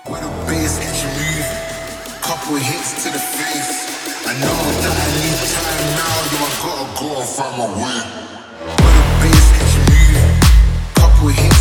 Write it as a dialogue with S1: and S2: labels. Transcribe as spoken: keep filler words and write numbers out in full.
S1: With a bass get you move, couple hits to the face. I know that I need time now, yo, I gotta go and find my way. With a bass get you move, couple hits.